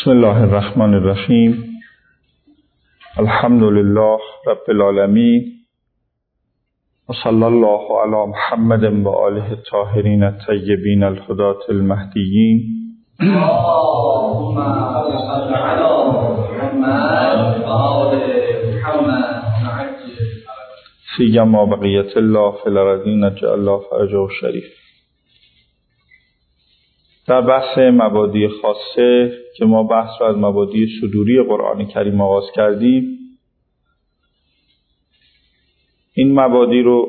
بسم الله الرحمن الرحیم. الحمد لله رب العالمین و صلی الله علی محمد و آله الطاهرین الطیبین الهداة المهدیین. اللهم صل علی محمد و آل محمد سیما بقیت الله فی الارضین اجعل الله فرجه شریف. در بحث مبادی خاصه که ما بحث رو از مبادی صدوری قرآن کریم آغاز کردیم، این مبادی رو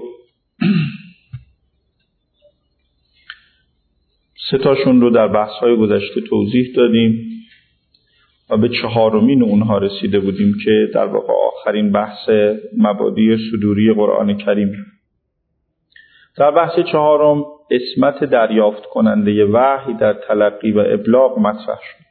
سه تاشون رو در بحث‌های گذشته توضیح دادیم و به چهارمین اونها رسیده بودیم که در واقع آخرین بحث مبادی صدوری قرآن کریم. در بحث چهارم اسمت دریافت کننده وحی در تلقی و ابلاغ مطرح شد.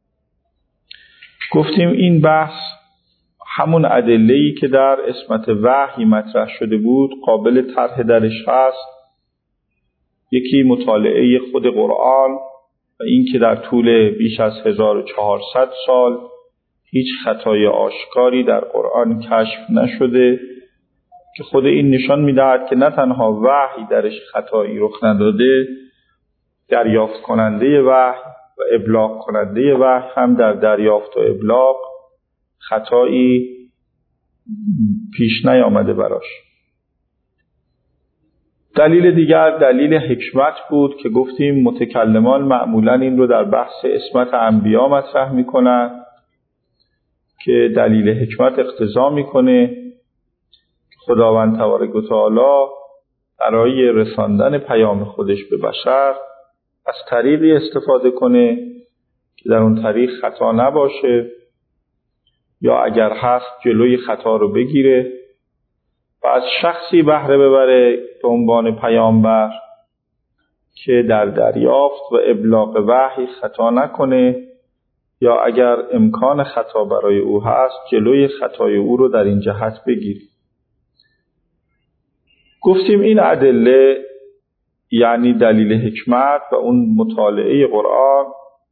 گفتیم این بحث همون ادله‌ای که در اسمت وحی مطرح شده بود قابل طرح درش هست. یکی مطالعه خود قرآن و این که در طول بیش از 1400 سال هیچ خطای آشکاری در قرآن کشف نشده که خود این نشان می‌دهد که نه تنها وحی درش خطایی رخ نداده، دریافت کننده وحی و ابلاغ کننده وحی هم در دریافت و ابلاغ خطایی پیش نیامده براش. دلیل دیگر دلیل حکمت بود که گفتیم متکلمان معمولاً این رو در بحث اسمت انبیا مطرح می‌کنند که دلیل حکمت اقتضا می‌کنه خداوند تبارک و تعالی برای رساندن پیام خودش به بشر از طریقی استفاده کنه که در اون طریق خطا نباشه یا اگر هست جلوی خطا رو بگیره و از شخصی بهره ببره به عنوان پیامبر که در دریافت و ابلاغ وحی خطا نکنه یا اگر امکان خطا برای او هست جلوی خطای او رو در این جهت بگیره. گفتیم این ادله یعنی دلیل حکمت و اون مطالعه قرآن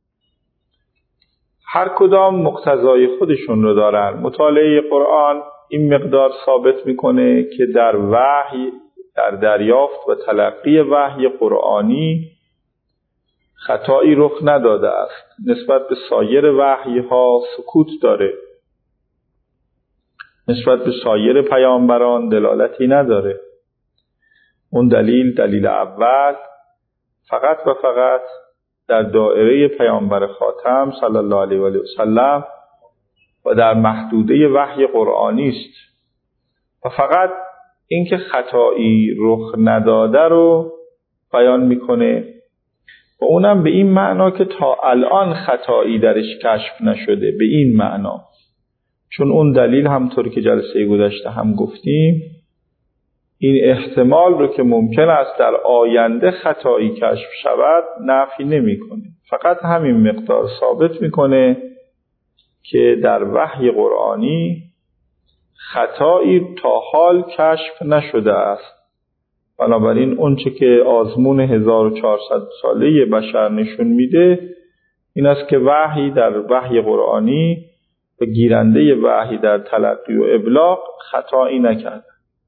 هر کدام مقتضای خودشون رو دارن. مطالعه قرآن این مقدار ثابت میکنه که در وحی، در دریافت و تلقی وحی قرآنی خطایی رخ نداده است. نسبت به سایر وحی ها سکوت داره، نسبت به سایر پیامبران دلالتی نداره. اون دلیل اول فقط و فقط در دایره پیامبر خاتم صلی الله علیه و آله و سلم و در محدوده وحی قرآنی است و فقط اینکه خطایی رخ نداده رو بیان میکنه و اونم به این معنا که تا الان خطایی درش کشف نشده، به این معنا. چون اون دلیل همطور که جلسه گذشته هم گفتیم این احتمال رو که ممکن است در آینده خطایی کشف شود نفی نمی کنه، فقط همین مقدار ثابت میکنه که در وحی قرآنی خطایی تا حال کشف نشده است. بنابراین اونچه که آزمون 1400 ساله بشر نشون میده این است که وحی در وحی قرآنی و گیرنده وحی در تلقی و ابلاغ خطایی نکرده.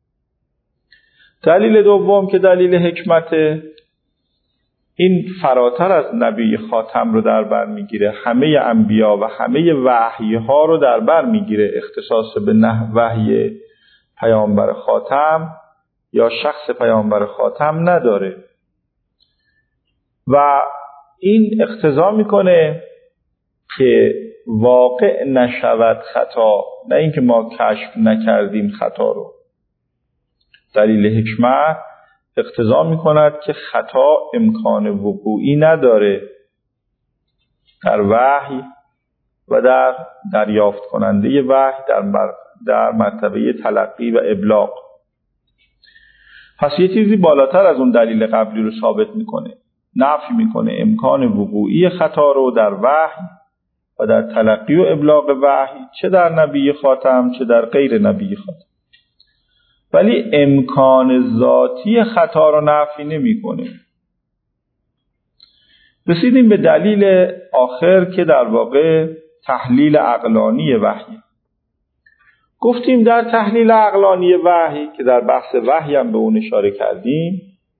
دلیل دوم که دلیل حکمت، این فراتر از نبی خاتم رو در بر میگیره، همه انبیا و همه وحی ها رو در بر میگیره، اختصاص به وحی پیامبر خاتم یا شخص پیامبر خاتم نداره و این اقتضا میکنه که واقع نشود خطا، نه اینکه ما کشف نکردیم خطا رو. دلیل حکمت اقتضا می‌کند که خطا امکان وقوعی نداره در وحی و در دریافت کننده وحی در مرتبه تلقی و ابلاغ. پس یه چیزی بالاتر از اون دلیل قبلی رو ثابت میکنه، نفی میکنه امکان وقوعی خطا رو در وحی و در تلقی و ابلاغ وحی، چه در نبی خاتم چه در غیر نبی خاتم. ولی امکان ذاتی خطا رو نفی نمی‌کنه. رسیدیم به دلیل آخر که در واقع تحلیل عقلانی وحی. گفتیم در تحلیل عقلانی وحی که در بحث وحی هم به اون اشاره کردیم،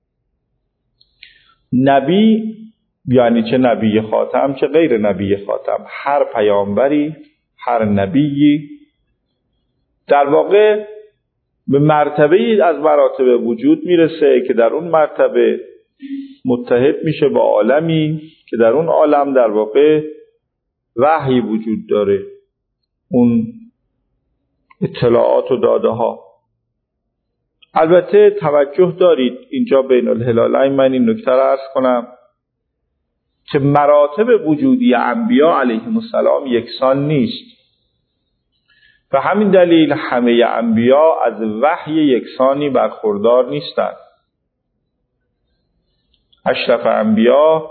نبی یعنی چه نبی خاتم چه غیر نبی خاتم، هر پیامبری، هر نبیی در واقع به مرتبه از مراتب وجود میرسه که در اون مرتبه متحد میشه با عالمی که در اون عالم در واقع وحی وجود داره، اون اطلاعات و داده ها. البته توجه دارید اینجا بین الهلالین من این نکته را عرض کنم که مراتب وجودی انبیا علیهم السلام یکسان نیست و همین دلیل همه انبیا از وحی یکسانی برخوردار نیستند. اشرف انبیا،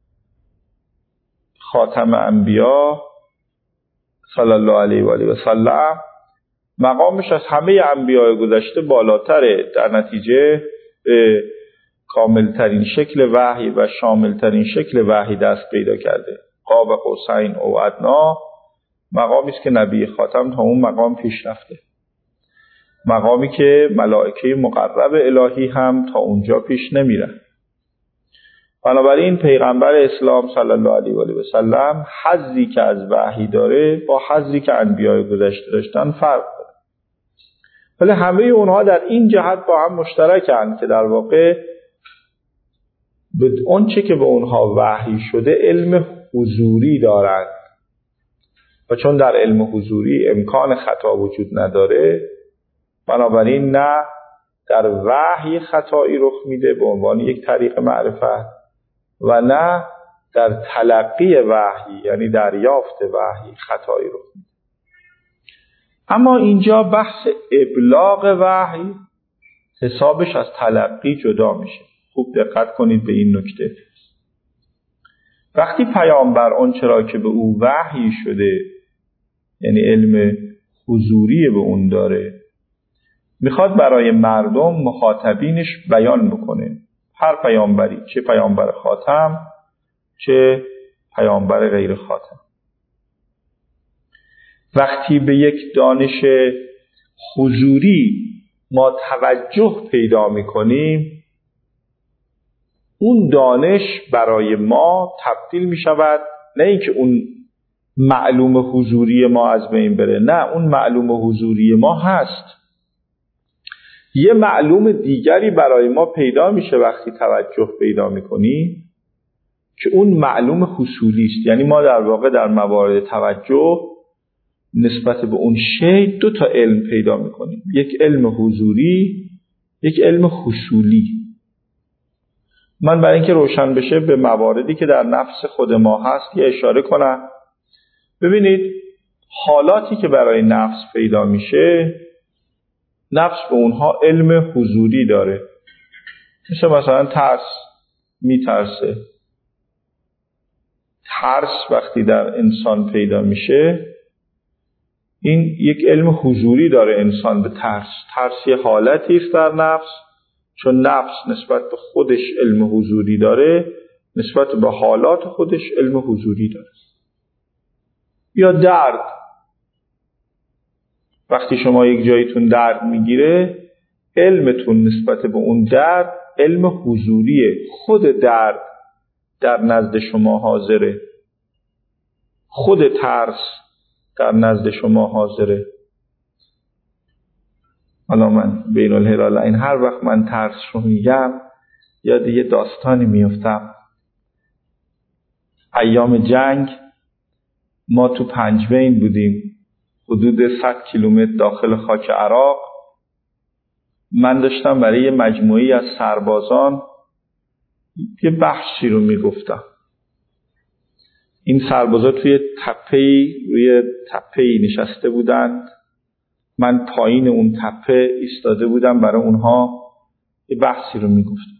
خاتم انبیا صلی الله علیه و آله و سلم مقامش از همه انبیاء گذشته بالاتره، در نتیجه به کاملترین شکل وحی و شاملترین شکل وحی دست پیدا کرده. قاب قوسین او ادنا مقامی است که نبی خاتم تا اون مقام پیش رفته، مقامی که ملائکه مقرب الهی هم تا اونجا پیش نمیرن. بنابراین پیغمبر اسلام صلی الله علیه و آله و سلم حظی که از وحی داره با حظی که انبیاء گذشته داشتن فرق داره، ولی همه اونها در این جهت با هم مشترکن که در واقع به آنچه که به اونها وحی شده علم حضوری دارند و چون در علم حضوری امکان خطا وجود نداره، بنابراین نه در وحی خطایی رخ میده به عنوان یک طریق معرفت و نه در تلقی وحی یعنی دریافت وحی خطایی رخ میده. اما اینجا بحث ابلاغ وحی حسابش از تلقی جدا میشه. خوب دقت کنید به این نکته. وقتی پیامبر آنچه را که به او وحی شده یعنی علم حضوری به اون داره میخواد برای مردم مخاطبینش بیان بکنه، هر پیامبری، چه پیامبر خاتم چه پیامبر غیر خاتم. وقتی به یک دانش حضوری ما توجه پیدا میکنیم، اون دانش برای ما تبدیل میشود، نه اینکه اون معلوم حضوری ما از بین بره، نه، اون معلوم حضوری ما هست، یه معلوم دیگری برای ما پیدا میشه وقتی توجه پیدا میکنیم که اون معلوم حصولی است. یعنی ما در واقع در موارد توجه نسبت به اون شی دو تا علم پیدا میکنیم، یک علم حضوری، یک علم حصولی. من برای اینکه روشن بشه به مواردی که در نفس خود ما هست یه اشاره کنم. ببینید حالاتی که برای نفس پیدا میشه، نفس به اونها علم حضوری داره، مثلا ترس، میترسه. ترس وقتی در انسان پیدا میشه این یک علم حضوری داره انسان به ترس. ترس یه حالتی است در نفس، چون نفس نسبت به خودش علم حضوری داره، نسبت به حالات خودش علم حضوری داره. یا درد، وقتی شما یک جایتون درد میگیره، علمتون نسبت به اون درد علم حضوریه، خود درد در نزد شما حاضره، خود ترس در نزد شما حاضره. حالا من بین الهلالین هر وقت من ترس رو میگم یاد یه داستانی میفتم. ایام جنگ ما تو پنجبین بودیم، حدود 100 کیلومتر داخل خاک عراق. من داشتم برای یه مجموعی از سربازان یه بحثی رو میگفتم. این سربازا توی روی تپه‌ای نشسته بودند، من پایین اون تپه ایستاده بودم برای اونها یه بحثی رو میگفتم.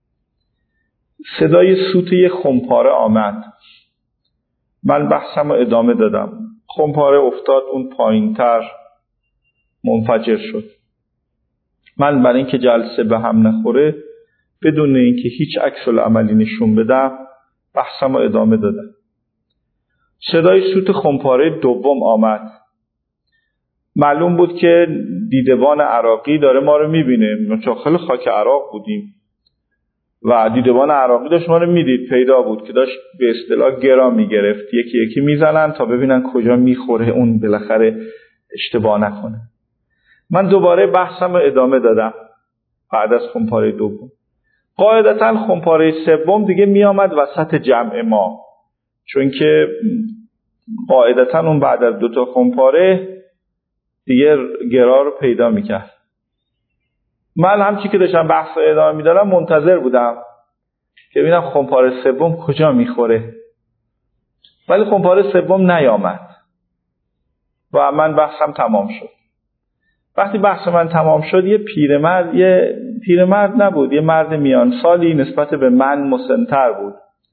صدای سوت یه خمپاره آمد، من بحثم رو ادامه دادم. خمپاره افتاد اون پایینتر، منفجر شد. من برای اینکه جلسه به هم نخوره، بدون اینکه هیچ عکس العملی نشون بدم، بحثم رو ادامه دادم. صدای سوت خمپاره دوم آمد. معلوم بود که دیدبان عراقی داره ما رو میبینه. ما داخل خاک عراق بودیم و دیدبان عراقی داشت ما رو میدید، پیدا بود که داشت به اصطلاح گرا میگرفت، یکی یکی میزنن تا ببینن کجا میخوره اون بالاخره اشتباه نکنه. من دوباره بحثم رو ادامه دادم بعد از خمپاره دوم. قاعدتا خمپاره سوم دیگه میامد وسط جمع ما، چون که قاعدتا اون بعد از 2 خمپاره دیگه گرا رو پیدا میکرد. من همچی که داشتم بحث رو ادامه میدادم منتظر بودم که ببینم خمپاره سوم کجا میخوره، ولی خمپاره سوم نیامد و من بحثم تمام شد. وقتی بحث من تمام شد یه پیرمرد نبود، یه مرد میان سالی نسبت به من مسن‌تر بود،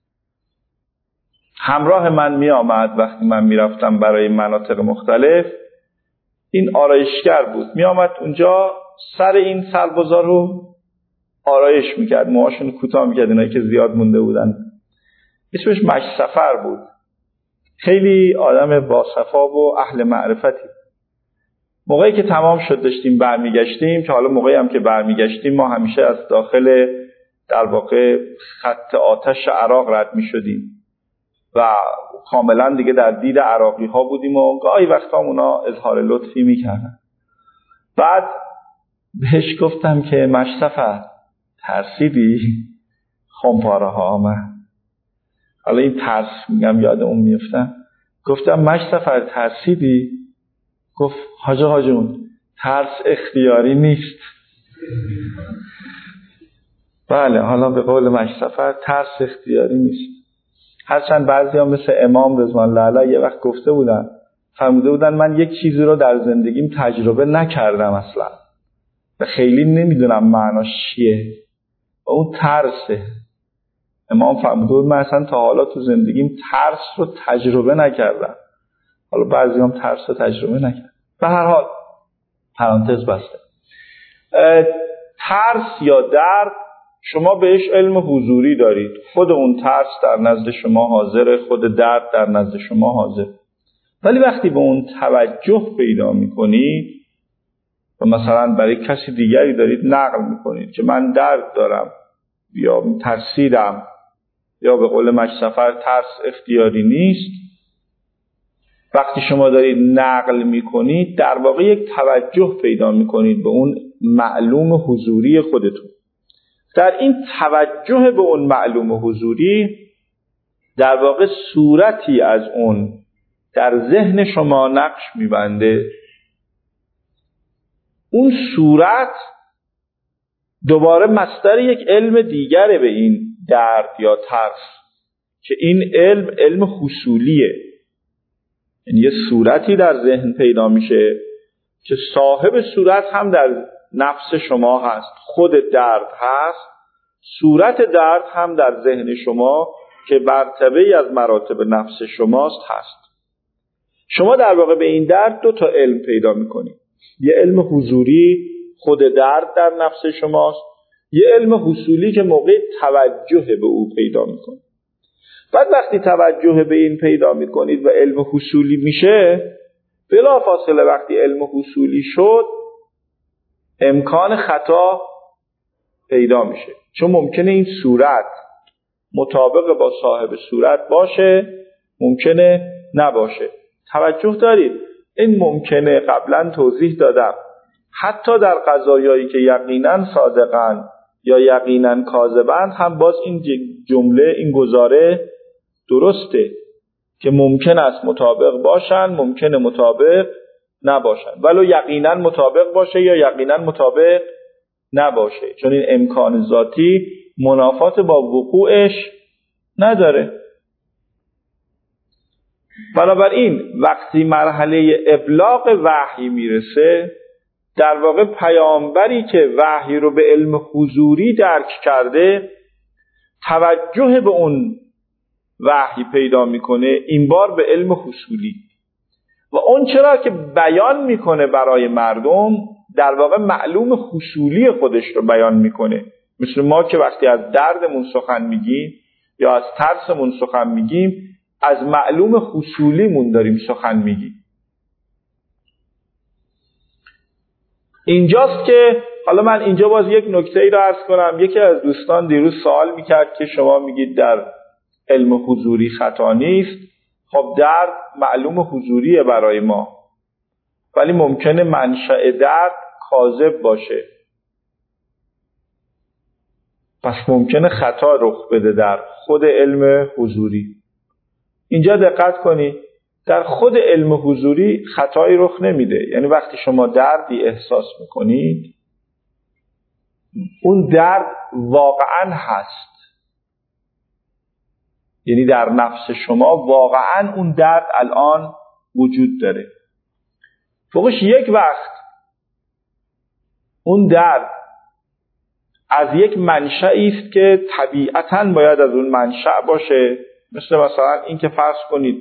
همراه من می آمد. وقتی من می رفتم برای مناطق مختلف این آرایشگر بود، می آمد اونجا سر این سربازا رو آرایش می کرد، موهاشون کوتاه می کرد، اینایی که زیاد مونده بودن. اسمش مشسفر بود، خیلی آدم باصفا و اهل معرفتی. موقعی که تمام شد داشتیم برمیگشتیم، که حالا موقعی هم که برمیگشتیم ما همیشه از داخل در واقع خط آتش عراق رد می شدیم و کاملا دیگه در دید عراقی ها بودیم و گاهی وقتا اونا اظهار لطفی می کردن. بعد بهش گفتم که مشسفر ترسیدی؟ خمپاره ها آمد. حالا این ترس میگم یادم میفتم. گفتم مشسفر ترسیدی؟ گفت حاج جون ترس اختیاری نیست. بله، حالا به قول مشسفر ترس اختیاری نیست. هرچند بعضی ها مثل امام رضوان الله علیه یه وقت گفته بودن، فرموده بودن من یک چیزی رو در زندگیم تجربه نکردم اصلا و خیلی نمیدونم معناش چیه و اون ترسه. امام فرموده بود من اصلا تا حالا تو زندگیم ترس رو تجربه نکردم. حالا بعضی هم ترس رو تجربه نکردن. به هر حال پرانتز بسته. ترس یا درد شما بهش علم حضوری دارید، خود اون ترس در نزد شما حاضره، خود درد در نزد شما حاضر. ولی وقتی به اون توجه پیدا میکنید و مثلا برای کسی دیگری دارید نقل میکنید که من درد دارم یا ترسیدم، یا به قول مشسفر ترس اختیاری نیست، وقتی شما دارید نقل میکنید در واقع یک توجه پیدا میکنید به اون معلوم حضوری خودتون. در این توجه به اون معلوم حضوری در واقع صورتی از اون در ذهن شما نقش میبنده. اون صورت دوباره مصدر یک علم دیگره به این درد یا ترس، که این علم حصولیه. یعنی یه صورتی در ذهن پیدا میشه که صاحب صورت هم در نفس شما هست، خود درد هست، صورت درد هم در ذهن شما که مرتبه‌ای از مراتب نفس شماست هست. شما در واقع به این درد 2 تا علم پیدا میکنید. یه علم حضوری خود درد در نفس شماست، یه علم حصولی که موقع توجه به او پیدا میکنید. بعد وقتی توجه به این پیدا میکنید و علم حصولی میشه، بلا فاصله وقتی علم حصولی شد امکان خطا پیدا میشه، چون ممکنه این صورت مطابق با صاحب صورت باشه، ممکنه نباشه. توجه دارید این ممکنه قبلا توضیح دادم، حتی در قضایایی که یقینا صادقن یا یقینا کاذبن هم باز این جمله، این گزاره درسته که ممکن است مطابق باشن، ممکنه مطابق نباشن، ولو یقینا مطابق باشه یا یقینا مطابق نباشه، چون این امکان ذاتی منافات با وقوعش نداره. بنابراین وقتی مرحله ابلاغ وحی میرسه، در واقع پیامبری که وحی رو به علم حضوری درک کرده توجه به اون وحی پیدا میکنه، این بار به علم حصولی، و اون چرا که بیان میکنه برای مردم در واقع معلوم حصولی خودش رو بیان میکنه. مثل ما که وقتی از دردمون سخن میگیم یا از ترسمون سخن میگیم، از معلوم حصولیمون داریم سخن میگیم. اینجاست که حالا من اینجا باز یک نکته‌ای رو عرض کنم. یکی از دوستان دیروز سوال میکرد که شما میگید در علم حضوری خطا نیست. خب درد معلوم حضوریه برای ما، ولی ممکنه منشأ درد کاذب باشه، پس ممکنه خطا رخ بده در خود علم حضوری. اینجا دقت کنید، در خود علم حضوری خطایی رخ نمیده. یعنی وقتی شما دردی احساس میکنید، اون درد واقعا هست، یعنی در نفس شما واقعا اون درد الان وجود داره. فوقش یک وقت اون درد از یک منشأی است که طبیعتاً باید از اون منشأ باشه. مثلا این که فرض کنید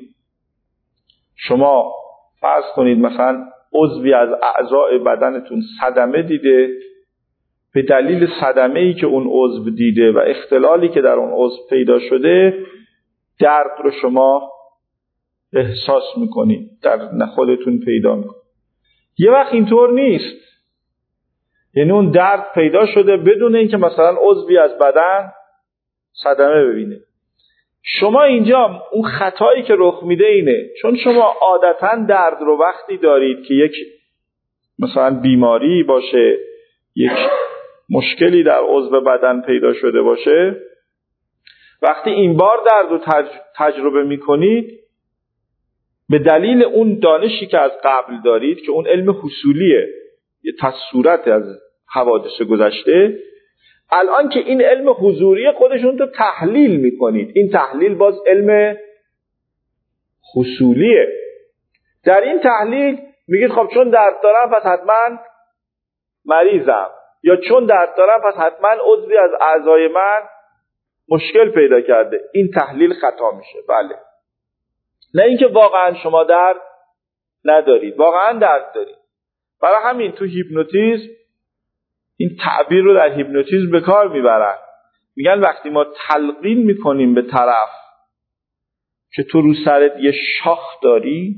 شما مثلا عضوی از اعضای بدنتون صدمه دیده، به دلیل صدمه‌ای که اون عضو دیده و اختلالی که در اون عضو پیدا شده، درد رو شما احساس میکنید، در خودتون پیدا میکنید. یه وقت اینطور نیست، یعنی اون درد پیدا شده بدون اینکه مثلا عضوی از بدن صدمه ببینه. شما اینجا اون خطایی که رخ میده اینه، چون شما عادتاً درد رو وقتی دارید که یک مثلا بیماری باشه، یک مشکلی در عضو بدن پیدا شده باشه، وقتی این بار درد رو تجربه میکنید، به دلیل اون دانشی که از قبل دارید که اون علم حصولیه، یه تصورت از حوادث گذشته، الان که این علم حضوری خودشون تو تحلیل میکنید، این تحلیل باز علم حصولیه. در این تحلیل میگید خب چون درد دارم پس حتما مریضم، یا چون درد دارم پس حتما عضوی از اعضای من مشکل پیدا کرده. این تحلیل خطا میشه. بله، نه اینکه واقعا شما درد ندارید، واقعا درد دارید. برای همین تو هیپنوتیزم این تعبیر رو در هیپنوتیزم به کار میبرن، میگن وقتی ما تلقین میکنیم به طرف که تو رو سرت یه شاخ داری،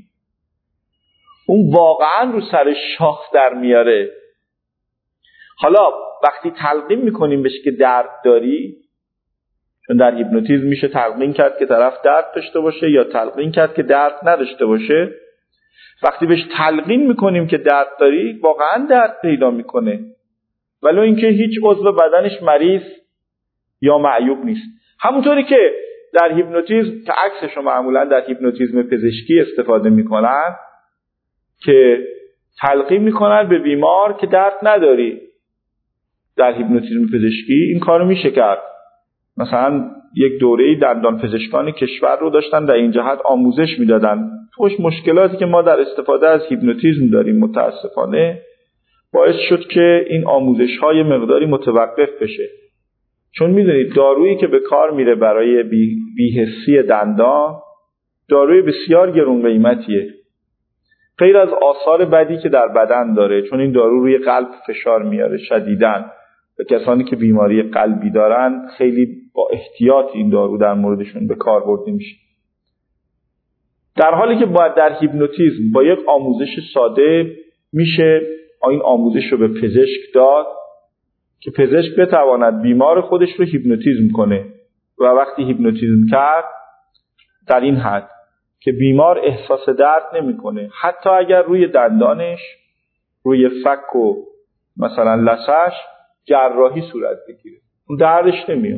اون واقعا رو سر شاخ در میاره. حالا وقتی تلقین میکنیم بهش که درد داری، چون در هیپنوتیزم میشه تلقین کرد که طرف درد داشته باشه یا تلقین کرد که درد نداشته باشه، وقتی بهش تلقین میکنیم که درد داری، واقعا درد پیدا میکنه، ولو اینکه هیچ عضو بدنش مریض یا معیوب نیست. همونطوری که در هیپنوتیزم که عکسش رو معمولا در هیپنوتیزم پزشکی استفاده میکنن، که تلقین میکنن به بیمار که درد نداری. در هیپنوتیزم پزشکی این کارو میشه کرد. مثلا یک دوره‌ای دندان پزشکان کشور رو داشتن، در این جهت آموزش میدادن. خوش مشکلاتی که ما در استفاده از هیپنوتیزم داریم متاسفانه باعث شد که این آموزش‌های مقداری متوقف بشه. چون میدونید دارویی که به کار میره برای بی‌حسی دندان داروی بسیار گران قیمتیه، غیر از آثار بدی که در بدن داره، چون این دارو روی قلب فشار میاره شدیداً و کسانی که بیماری قلبی دارن خیلی با احتیاط این دارو در موردشون به کار برده میشه. در حالی که باید در هیپنوتیزم با یک آموزش ساده میشه این آموزش رو به پزشک داد که پزشک بتواند بیمار خودش رو هیپنوتیزم کنه، و وقتی هیپنوتیزم کرد در این حد که بیمار احساس درد نمیکنه، حتی اگر روی دندانش، روی فک و مثلا لثه‌اش جراحی صورت بگیره، اون دردش نمیاد.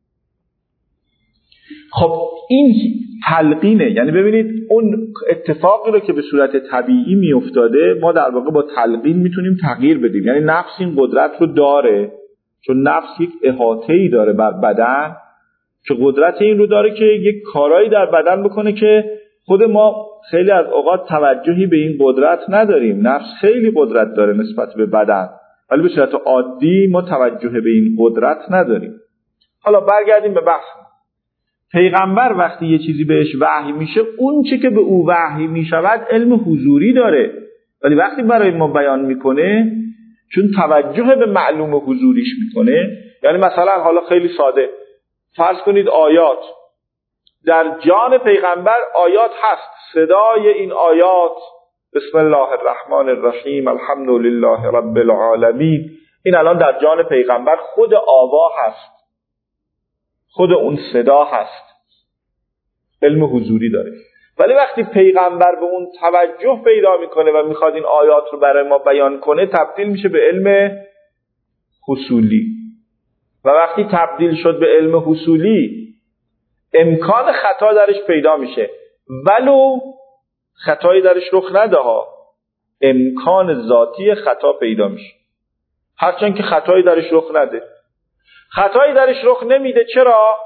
خب این تلقینه. یعنی ببینید اون اتفاقی رو که به صورت طبیعی میافتاده ما در واقع با تلقین میتونیم تغییر بدیم. یعنی نفس این قدرت رو داره، چون نفس یک احاطه‌ای داره بر بدن که قدرت این رو داره که یک کارایی در بدن بکنه که خود ما خیلی از اوقات توجهی به این قدرت نداریم. نفس خیلی قدرت داره نسبت به بدن، ولی به صورت عادی ما توجه به این قدرت نداریم. حالا برگردیم به بحث. پیغمبر وقتی یه چیزی بهش وحی میشه، اون چی که به او وحی میشود علم حضوری داره، ولی وقتی برای ما بیان میکنه چون توجه به معلوم حضوریش میکنه، یعنی مثلا حالا خیلی ساده فرض کنید آیات در جان پیغمبر آیات هست. صدای این آیات بسم الله الرحمن الرحیم الحمد لله رب العالمین، این الان در جان پیغمبر خود آوا هست، خود اون صدا هست، علم حضوری داره. ولی وقتی پیغمبر به اون توجه پیدا میکنه و میخواد این آیات رو برای ما بیان کنه، تبدیل میشه به علم حصولی. و وقتی تبدیل شد به علم حصولی، امکان خطا درش پیدا میشه، ولو خطایی درش رخ نده ها، امکان ذاتی خطا پیدا میشه، هرچند که خطایی درش رخ نده. خطایی درش رخ نمیده چرا؟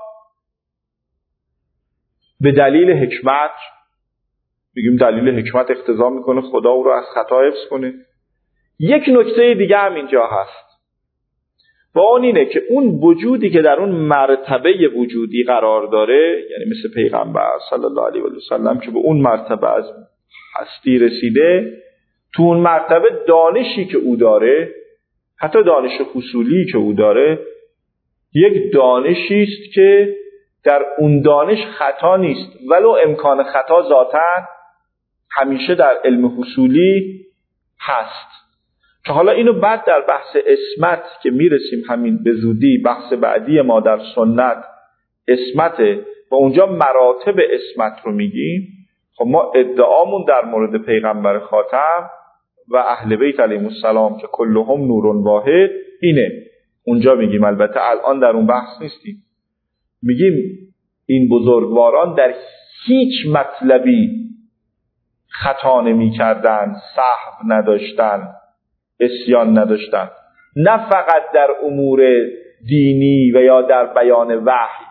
به دلیل حکمت. بگیم دلیل حکمت اقتضا میکنه خدا او رو از خطا حفظ کنه. یک نکته دیگه هم اینجا هست و اون اینه که اون وجودی که در اون مرتبه وجودی قرار داره، یعنی مثل پیغمبر صلی الله علیه و سلم که به اون مرتبه از هستی رسیده، تو اون مرتبه دانشی که او داره، حتی دانش حصولی که او داره، یک دانشی است که در اون دانش خطا نیست، ولو امکان خطا ذاتاً همیشه در علم حصولی هست. که حالا اینو بعد در بحث اسمت که میرسیم، همین به زودی بحث بعدی ما در سنت اسمته و اونجا مراتب اسمت رو میگیم. خب ما ادعامون در مورد پیغمبر خاتم و اهل بیت علیهم السلام که کلهم نور واحد اینه. اونجا میگیم، البته الان در اون بحث نیستیم، میگیم این بزرگواران در هیچ مطلبی خطا نمی کردن، سهو نداشتن، عصیان نداشتن، نه فقط در امور دینی و یا در بیان وحی.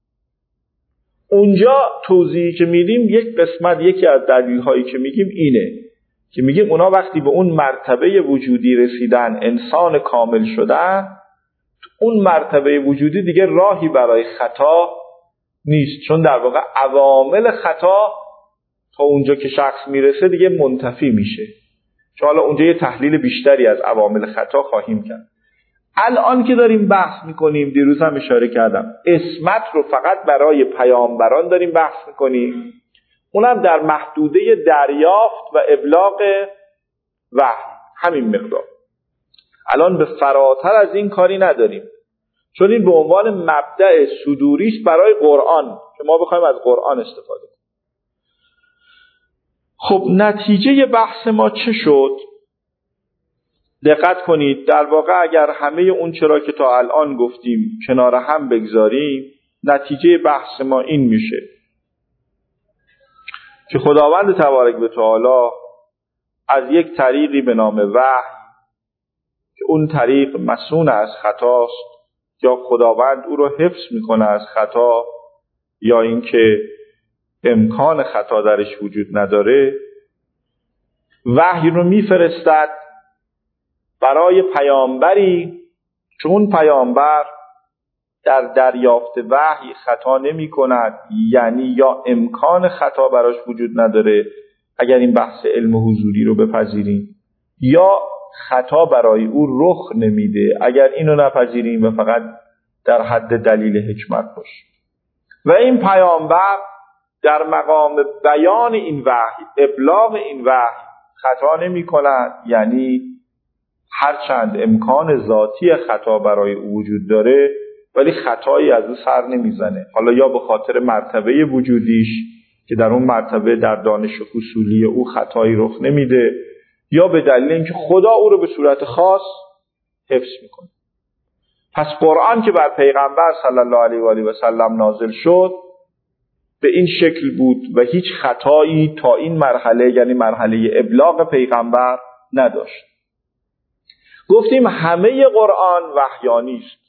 اونجا توضیحی که میدیم، یک قسمت، یکی از دلیل‌هایی که میگیم اینه که میگیم اونا وقتی به اون مرتبه وجودی رسیدن، انسان کامل شدن، اون مرتبه وجودی دیگه راهی برای خطا نیست، چون در واقع عوامل خطا تا اونجا که شخص میرسه دیگه منتفی میشه. چون حالا اونجا یه تحلیل بیشتری از عوامل خطا خواهیم کرد. الان که داریم بحث میکنیم، دیروز هم اشاره کردم، اسمت رو فقط برای پیامبران داریم بحث میکنیم، اونم در محدوده دریافت و ابلاغ وحی، همین مقدار. الان به فراتر از این کاری نداریم، چون این به عنوان مبدأ صدوریست برای قرآن که ما بخوایم از قرآن استفاده کنیم. خب نتیجه بحث ما چه شد؟ دقت کنید، در واقع اگر همه اون چرا که تا الان گفتیم کنار هم بگذاریم، نتیجه بحث ما این میشه که خداوند تبارک و تعالی از یک طریقی به نام وحی که اون طریق مصون از خطاست، یا خداوند او رو حفظ میکنه از خطا، یا اینکه امکان خطا درش وجود نداره، وحی رو میفرستد برای پیامبری که اون پیامبر در دریافت وحی خطا نمی کند، یعنی یا امکان خطا براش وجود نداره اگر این بحث علم حضوری رو بپذیریم، یا خطا برای او رخ نمیده اگر اینو نپذیریم و فقط در حد دلیل حکمت باشه. و این پیامبر در مقام بیان این وحی، ابلاغ این وحی خطا نمی کند، یعنی هرچند امکان ذاتی خطا برای او وجود داره ولی خطایی از او سر نمیزنه، حالا یا به خاطر مرتبه وجودیش که در اون مرتبه در دانش حصولی او خطایی رخ نمیده، یا به دلیل اینکه خدا او رو به صورت خاص حفظ میکنه. پس قرآن که بر پیغمبر صلی الله علیه و آله و سلم نازل شد به این شکل بود و هیچ خطایی تا این مرحله، یعنی مرحله ابلاغ پیغمبر، نداشت. گفتیم همه قرآن وحیانی است،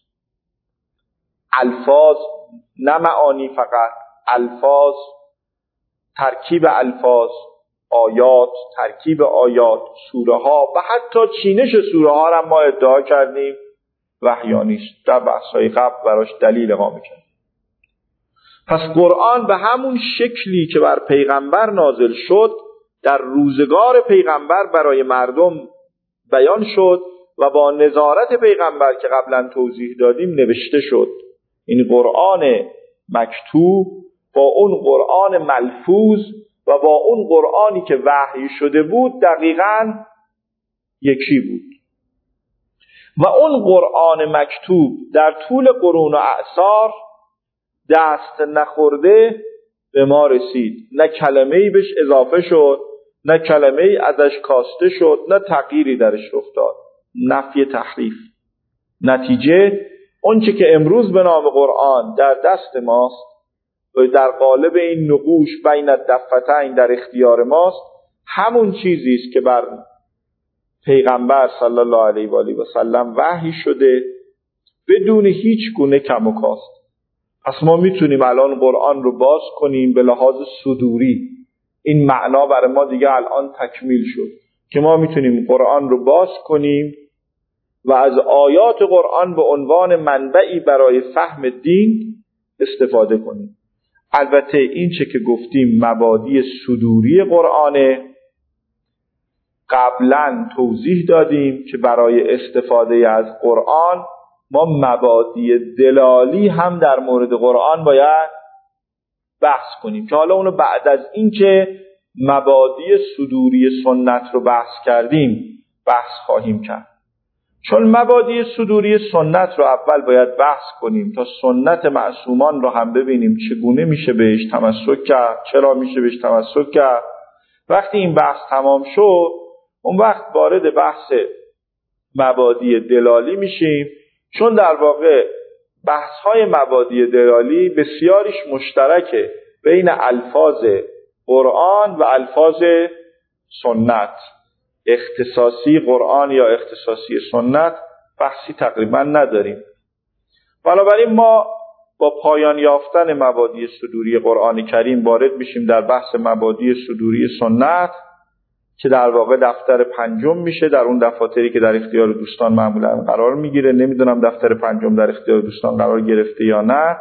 الفاظ نه معانی، فقط الفاظ، ترکیب الفاظ، آیات، ترکیب آیات، سوره ها و حتی چینش سوره ها را ما ادعا کردیم وحیانی است. در بحث‌های قبل براش دلیل اقامه کردیم. پس قرآن به همون شکلی که بر پیغمبر نازل شد در روزگار پیغمبر برای مردم بیان شد و با نظارت پیغمبر که قبلا توضیح دادیم نوشته شد. این قرآن مکتوب با اون قرآن ملفوظ و با اون قرآنی که وحی شده بود دقیقاً یکی بود. و اون قرآن مکتوب در طول قرون و اعصار دست نخورده به ما رسید. نه کلمه‌ای بهش اضافه شد، نه کلمه‌ای ازش کاسته شد، نه تغییری درش رخ داد. نفی تحریف. نتیجه اونچه که امروز به نام قرآن در دست ماست و در قالب این نقوش بین الدفتین در اختیار ماست، همون چیزی است که بر پیغمبر صلی الله علیه و آله و سلم وحی شده بدون هیچ گونه کم و کاست. پس ما میتونیم الان قرآن رو باز کنیم به لحاظ صدوری. این معنا برای ما دیگه الان تکمیل شد که ما میتونیم قرآن رو باز کنیم و از آیات قرآن به عنوان منبعی برای فهم دین استفاده کنیم. البته این چه که گفتیم مبادی صدوری قرآنه، قبلا توضیح دادیم که برای استفاده از قرآن ما مبادی دلالی هم در مورد قرآن باید بحث کنیم که حالا اونو بعد از این که مبادی صدوری سنت رو بحث کردیم بحث خواهیم کرد. چون مبادی صدوری سنت رو اول باید بحث کنیم تا سنت معصومان رو هم ببینیم چگونه میشه بهش تمسک کرد، چرا میشه بهش تمسک کرد. وقتی این بحث تمام شد اون وقت وارد بحث مبادی دلالی میشیم، چون در واقع بحث‌های مبادی دلالی بسیاریش مشترکه بین الفاظ قرآن و الفاظ سنت. اختصاصی قرآن یا اختصاصی سنت بحثی تقریبا نداریم. بنابراین ما با پایان یافتن مبادی صدوری قرآن کریم وارد میشیم در بحث مبادی صدوری سنت که در واقع دفتر پنجم میشه در اون دفاتری که در اختیار دوستان معمولا قرار میگیره. نمیدونم دفتر پنجم در اختیار دوستان قرار گرفته یا نه،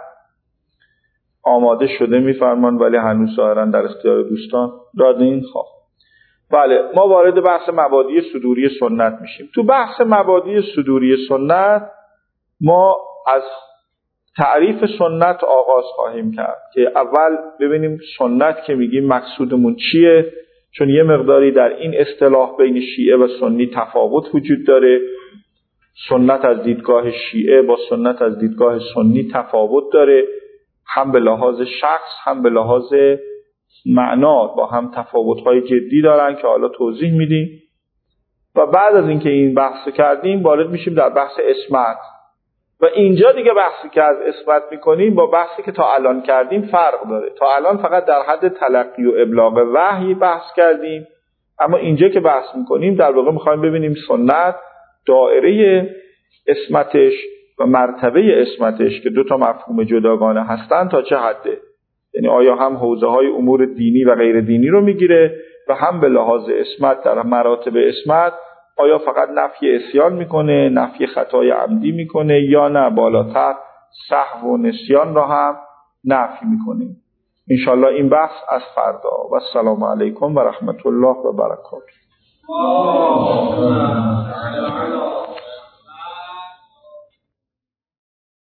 آماده شده میفرمان ولی هنوز ظاهرا در اختیار دوستان دادین. بله، ما وارد بحث مبادی صدوری سنت میشیم. تو بحث مبادی صدوری سنت ما از تعریف سنت آغاز خواهیم کرد که اول ببینیم سنت که میگیم مقصودمون چیه، چون یه مقداری در این اصطلاح بین شیعه و سنی تفاوت وجود داره. سنت از دیدگاه شیعه با سنت از دیدگاه سنی تفاوت داره، هم به لحاظ شخص هم به لحاظ معنا با هم تفاوت‌های جدی دارن که حالا توضیح میدیم. و بعد از اینکه این بحث کردیم وارد میشیم در بحث عصمت و اینجا دیگه بحثی که از عصمت میکنیم با بحثی که تا الان کردیم فرق داره. تا الان فقط در حد تلقی و ابلاغ وحی بحث کردیم، اما اینجا که بحث میکنیم در واقع میخوایم ببینیم سنت دایره عصمتش و مرتبه عصمتش که دو تا مفهوم جداگانه هستن تا چه حده، یعنی آیا هم حوزه‌های امور دینی و غیر دینی رو میگیره و هم به لحاظ عصمت در مراتب عصمت آیا فقط نفی عصیان میکنه، نفی خطای عمدی میکنه یا نه بالاتر سهو و نسیان را هم نفی میکنه. انشالله این بحث از فردا. و السلام علیکم و رحمت الله و برکاته.